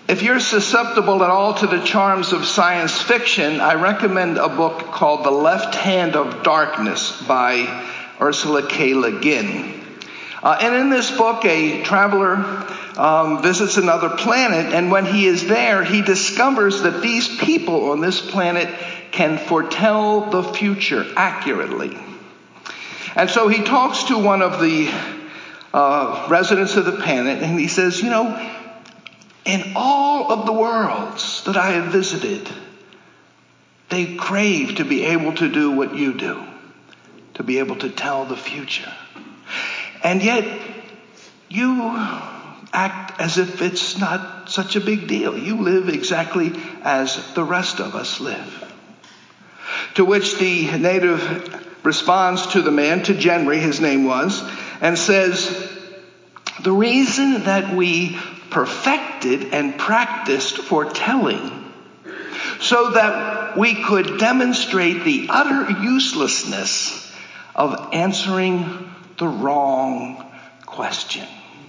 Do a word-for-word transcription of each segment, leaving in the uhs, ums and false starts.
If you're susceptible at all to the charms of science fiction, I recommend a book called The Left Hand of Darkness by Ursula K. Le Guin. Uh, and in this book, a traveler um, visits another planet, and when he is there, he discovers that these people on this planet can foretell the future accurately. And so he talks to one of the uh, residents of the planet, and he says, you know, in all of the worlds that I have visited, they crave to be able to do what you do, to be able to tell the future. And yet, you act as if it's not such a big deal. You live exactly as the rest of us live. To which the native responds to the man, to Genry, his name was, and says, the reason that we perfected and practiced foretelling so that we could demonstrate the utter uselessness of answering the wrong question.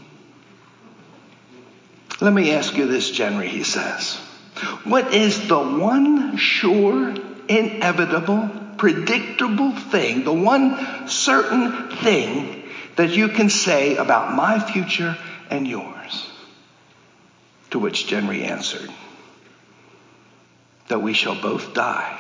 Let me ask you this, Genry, he says. What is the one sure, inevitable, predictable thing, the one certain thing that you can say about my future and yours? To which Genry answered, that we shall both die.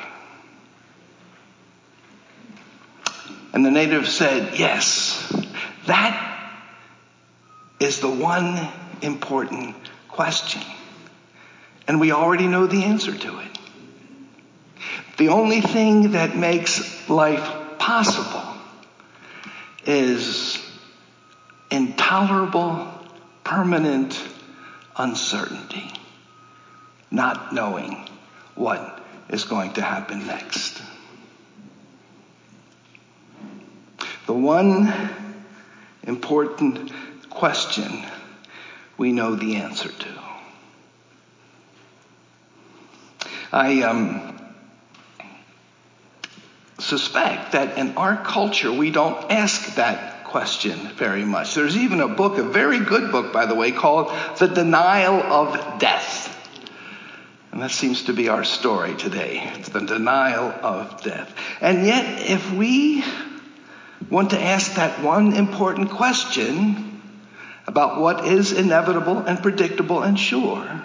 And the native said, yes, that is the one important question. And we already know the answer to it. The only thing that makes life possible is intolerable, permanent uncertainty, not knowing what is going to happen next. The one important question we know the answer to. I um, suspect that in our culture we don't ask that question very much. There's even a book, a very good book, by the way, called The Denial of Death. And that seems to be our story today. It's the denial of death. And yet, if we want to ask that one important question about what is inevitable and predictable and sure,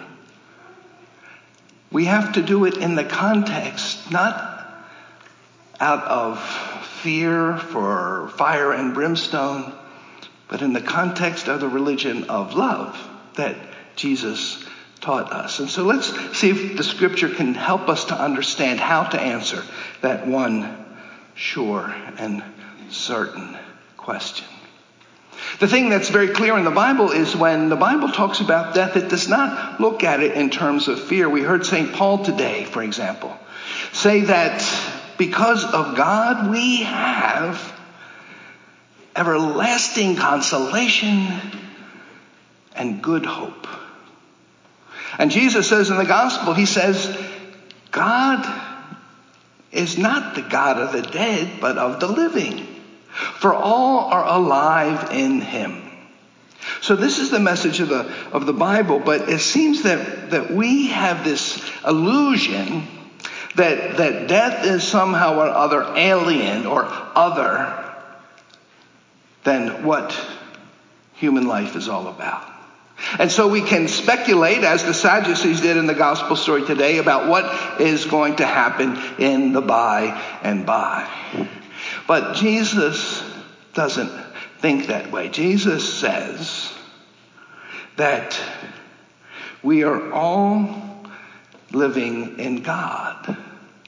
we have to do it in the context, not out of fear for fire and brimstone, but in the context of the religion of love that Jesus taught us. And so let's see if the scripture can help us to understand how to answer that one sure and certain question. The thing that's very clear in the Bible is when the Bible talks about death, it does not look at it in terms of fear. We heard Saint Paul today, for example, say that because of God, we have everlasting consolation and good hope. And Jesus says in the gospel, he says, God is not the God of the dead, but of the living. For all are alive in him. So this is the message of the of the Bible, but it seems that, that we have this illusion that, that death is somehow or other alien or other than what human life is all about. And so we can speculate, as the Sadducees did in the gospel story today, about what is going to happen in the by and by. But Jesus doesn't think that way. Jesus says that we are all living in God,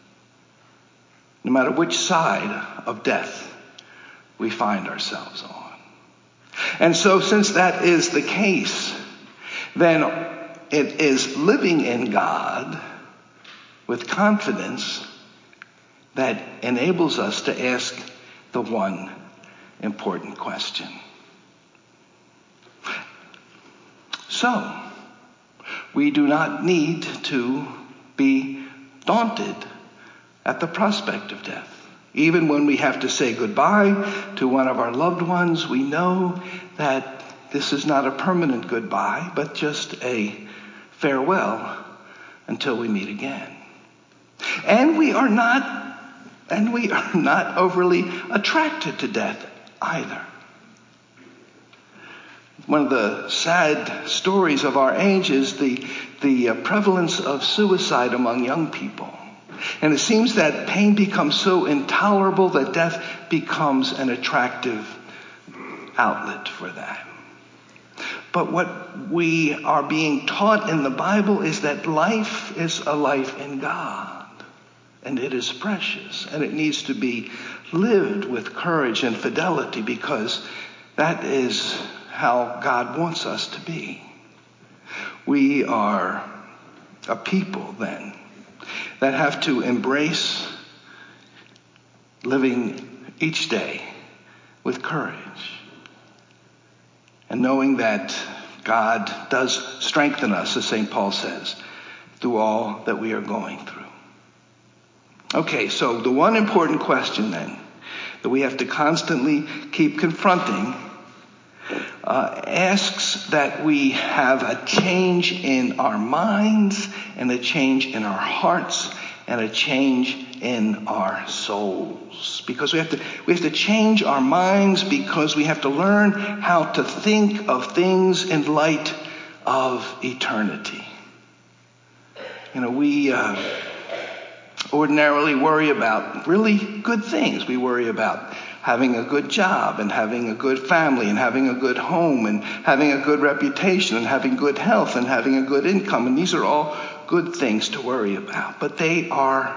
no matter which side of death we find ourselves on. And so since that is the case, then it is living in God with confidence that enables us to ask the one important question. So, we do not need to be daunted at the prospect of death. Even when we have to say goodbye to one of our loved ones, we know that this is not a permanent goodbye, but just a farewell until we meet again. And we are not, and we are not overly attracted to death either. One of the sad stories of our age is the, the prevalence of suicide among young people. And it seems that pain becomes so intolerable that death becomes an attractive outlet for that. But what we are being taught in the Bible is that life is a life in God. And it is precious. And it needs to be lived with courage and fidelity, because that is how God wants us to be. We are a people then that have to embrace living each day with courage, and knowing that God does strengthen us, as Saint Paul says, through all that we are going through. Okay, so the one important question then that we have to constantly keep confronting uh, asks that we have a change in our minds, and a change in our hearts, and a change in our souls. Because we have to we have to change our minds, because we have to learn how to think of things in light of eternity. You know, we uh, ordinarily worry about really good things. We worry about having a good job, and having a good family, and having a good home, and having a good reputation, and having good health, and having a good income. And these are all good things to worry about. But they are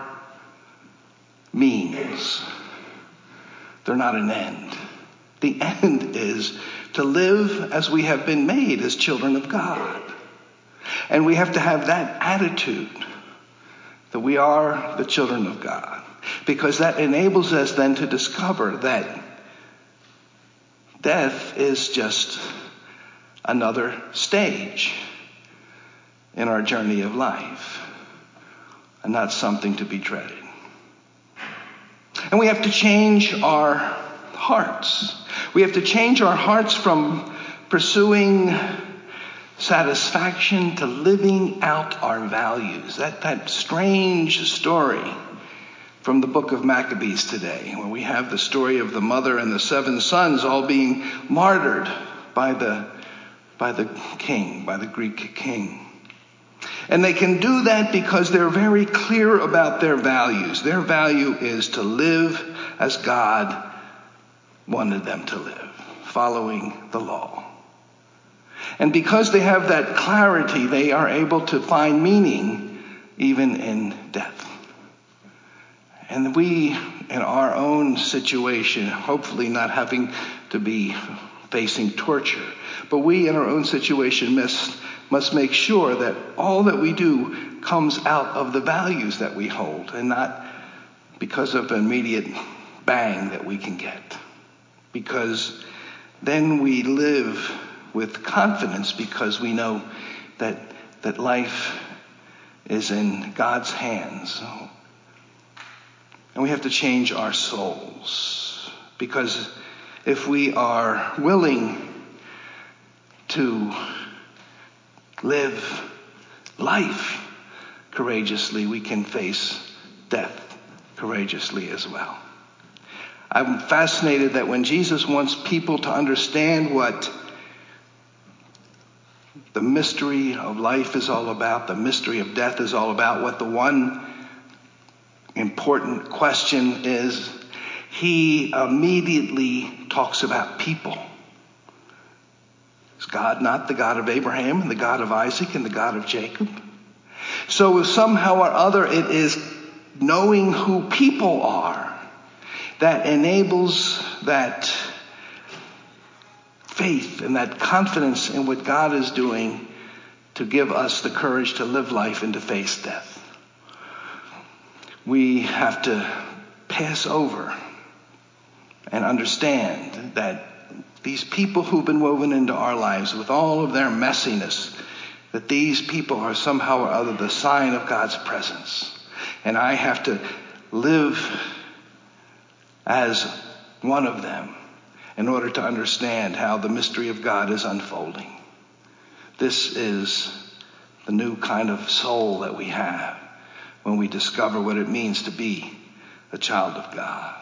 means. They're not an end. The end is to live as we have been made, as children of God. And we have to have that attitude that we are the children of God, because that enables us then to discover that death is just another stage in our journey of life, and not something to be dreaded. And we have to change our hearts. We have to change our hearts from pursuing satisfaction to living out our values. That, that strange story from the book of Maccabees today, where we have the story of the mother and the seven sons all being martyred by the, by the king, by the Greek king. And they can do that because they're very clear about their values. Their value is to live as God wanted them to live, following the law. And because they have that clarity, they are able to find meaning even in death. And we, in our own situation, hopefully not having to be facing torture, but we in our own situation must, must make sure that all that we do comes out of the values that we hold, and not because of an immediate bang that we can get. Because then we live with confidence, because we know that that life is in God's hands. And we have to change our souls, because if we are willing to live life courageously, we can face death courageously as well. I'm fascinated that when Jesus wants people to understand what the mystery of life is all about, the mystery of death is all about, what the one important question is, he immediately talks about people. Is God not the God of Abraham, and the God of Isaac, and the God of Jacob? So if somehow or other it is knowing who people are that enables that faith and that confidence in what God is doing to give us the courage to live life and to face death. We have to pass over and understand that these people who've been woven into our lives with all of their messiness, that these people are somehow or other the sign of God's presence. And I have to live as one of them in order to understand how the mystery of God is unfolding. This is the new kind of soul that we have when we discover what it means to be a child of God.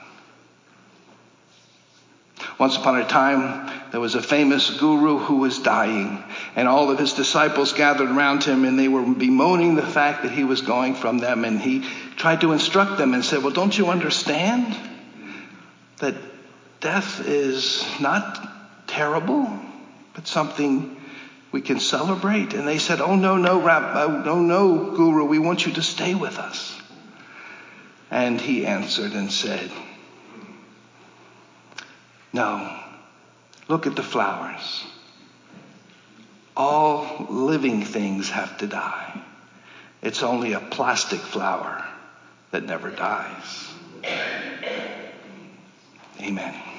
Once upon a time, there was a famous guru who was dying, and all of his disciples gathered around him, and they were bemoaning the fact that he was going from them. And he tried to instruct them and said, well, don't you understand that death is not terrible, but something we can celebrate? And they said, oh, no, no, Rabbi, no, no, Guru, we want you to stay with us. And he answered and said, no, look at the flowers. All living things have to die. It's only a plastic flower that never dies. Amen.